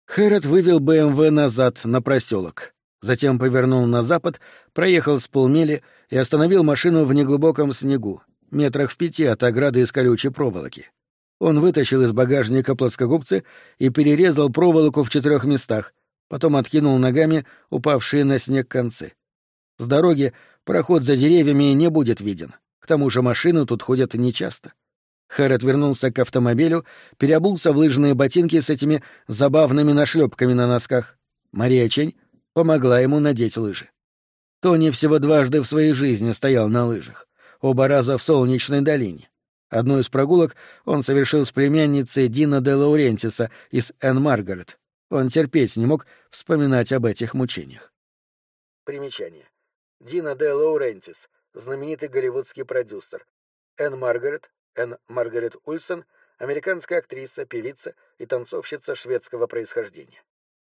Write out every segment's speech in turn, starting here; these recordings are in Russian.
Хэрот вывел БМВ назад, на проселок. Затем повернул на запад, проехал с полмили и остановил машину в неглубоком снегу, метрах в 5 от ограды из колючей проволоки. Он вытащил из багажника плоскогубцы и перерезал проволоку в 4 местах, потом откинул ногами упавшие на снег концы. С дороги проход за деревьями не будет виден. К тому же машины тут ходят нечасто. Хэрот вернулся к автомобилю, переобулся в лыжные ботинки с этими забавными нашлепками на носках. Мария Чень помогла ему надеть лыжи. Тони всего дважды в своей жизни стоял на лыжах. Оба раза в Солнечной долине. Одну из прогулок он совершил с племянницей Дина де Лаурентиса из Энн Маргарет. Он терпеть не мог вспоминать об этих мучениях. Примечание. Дина де Лаурентис, знаменитый голливудский продюсер. Энн Маргарет Ульсон, американская актриса, певица и танцовщица шведского происхождения.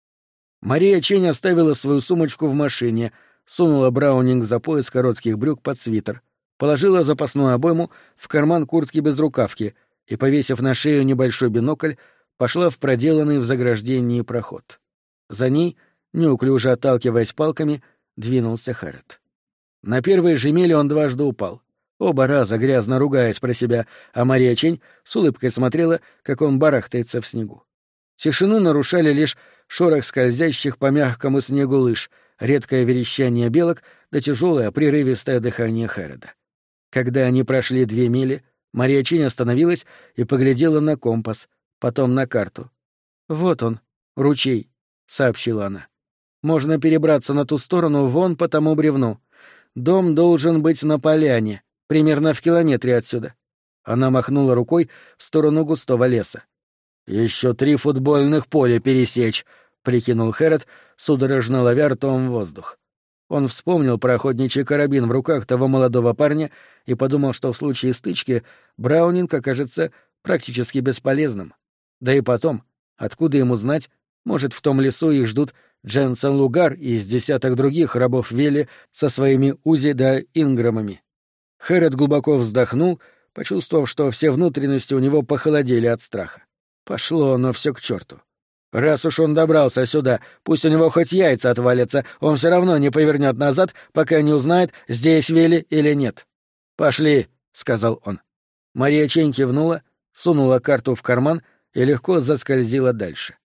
Мария Чень оставила свою сумочку в машине, сунула Браунинг за пояс коротких брюк под свитер, положила запасную обойму в карман куртки без рукавки и, повесив на шею небольшой бинокль, пошла в проделанный в заграждении проход. За ней, неуклюже отталкиваясь палками, двинулся Хэрот. На первой же миле он дважды упал. Оба раза грязно ругаясь про себя, а Мария Чень с улыбкой смотрела, как он барахтается в снегу. Тишину нарушали лишь шорох скользящих по мягкому снегу лыж, редкое верещание белок да тяжелое прерывистое дыхание Хэрода. Когда они прошли 2 мили, Мария Чень остановилась и поглядела на компас, потом на карту. «Вот он, ручей», — сообщила она. «Можно перебраться на ту сторону вон по тому бревну. Дом должен быть на поляне, примерно в километре отсюда». Она махнула рукой в сторону густого леса. «Еще 3 футбольных поля пересечь», — прикинул Хэрот, судорожно ловя ртом воздух. Он вспомнил про охотничий карабин в руках того молодого парня и подумал, что в случае стычки Браунинг окажется практически бесполезным. Да и потом, откуда ему знать, может, в том лесу их ждут Дженсен Лугар и с десяток других рабов Вели со своими Узи да Инграмами. Хэрот глубоко вздохнул, почувствовав, что все внутренности у него похолодели от страха. Пошло оно все к черту. Раз уж он добрался сюда, пусть у него хоть яйца отвалятся, он все равно не повернет назад, пока не узнает, здесь Вели или нет. «Пошли», — сказал он. Мария Чень кивнула, сунула карту в карман и легко заскользила дальше.